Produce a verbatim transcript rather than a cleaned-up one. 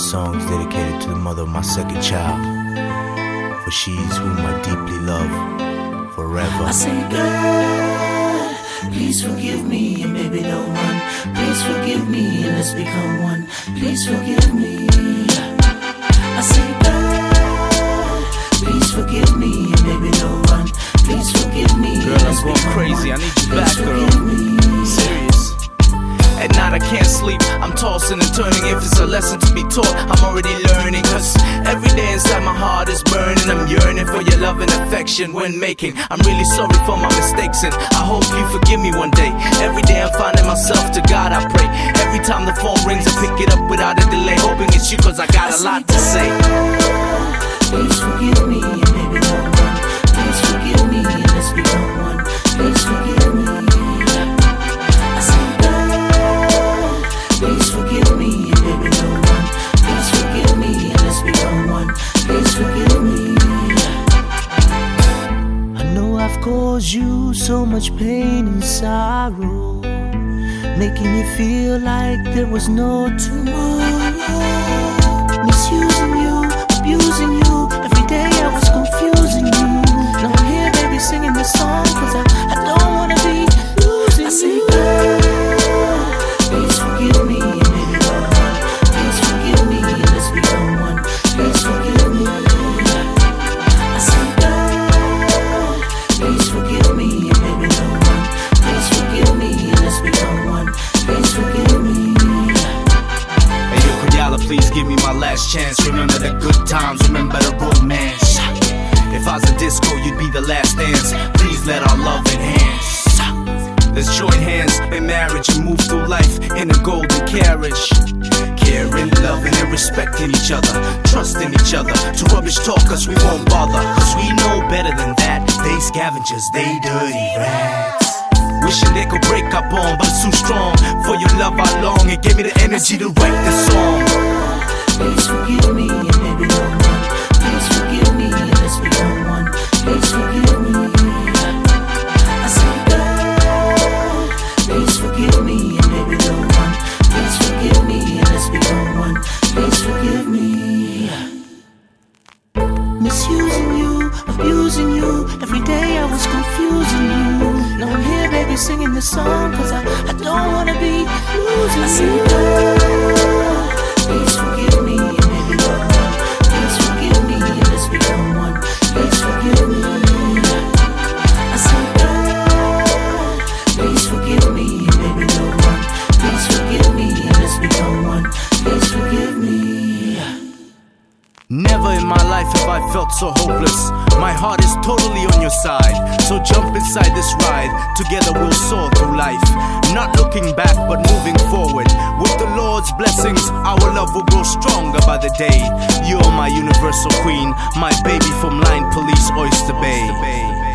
song is dedicated to the mother of my second child, for she's whom I deeply love forever. I say, girl, please forgive me and baby don't run. Please forgive me and let's become one. Please forgive me. I say, girl, please forgive me and baby don't run. Please forgive me. Girl, I'm going crazy. I need you back, girl. Serious. At night I can't sleep, I'm tossing and turning. If it's a lesson to be taught, I'm already learning. Cause every day inside my heart is burning. I'm yearning for your love and affection when making. I'm really sorry for my mistakes and I hope you forgive me one day. Every day I'm finding myself, to God I pray. Every time the phone rings I pick it up without a delay, hoping it's you cause I got a lot to say. Please forgive me and baby don't run. Please forgive me and let's become one. Please forgive me. I say, please forgive me and baby don't run. Please forgive me and let's become one. Please forgive me. I know I've caused you so much pain and sorrow, making you feel like there was no tomorrow. Misusing you, abusing you, every day I was confusing you. Now I'm here baby singing this song cause I, I don't wanna be losing I say, you. girl, please forgive me and baby don't run. Please forgive me and let's become one. Please forgive me. I say, girl, please forgive me and baby don't run. Please forgive me and let's become one. Please forgive me. Hey yo, Koyala, please give me my last chance. Remember the good times, remember the romance. If I was a disco, you'd be the last dance. Please let our love enhance. Let's join hands in marriage and move through life in a golden carriage. Caring, loving and respecting each other, trusting each other. To rubbish talk us we won't bother, cause we know better than that. They scavengers, they dirty rats. Wishing they could break our bond, but it's too strong. For your love I long, it gave me the energy to write the song. Please forgive me and baby don't run. Please forgive me and let's become one. Please forgive me. I say, girl, please forgive me and baby don't run. Please forgive me and let's become one. Please forgive me. Misusing you, abusing you, every day I was confusing you. Now I'm here baby singing this song cause I, I don't wanna be losing I say, you. girl, please forgive me and baby don't run. Please forgive me and let's become one. Please forgive me. I say, girl, please forgive me and baby don't run. Please forgive me and let's become one. Please forgive me. Never in my life have I felt so hopeless. My heart is totally on your side, so jump inside this ride. Together we'll soar through life, not looking back but moving forward. With the Lord's blessings, our love will grow stronger by the day. You're my universal queen, my baby from Line Police, Oyster Bay.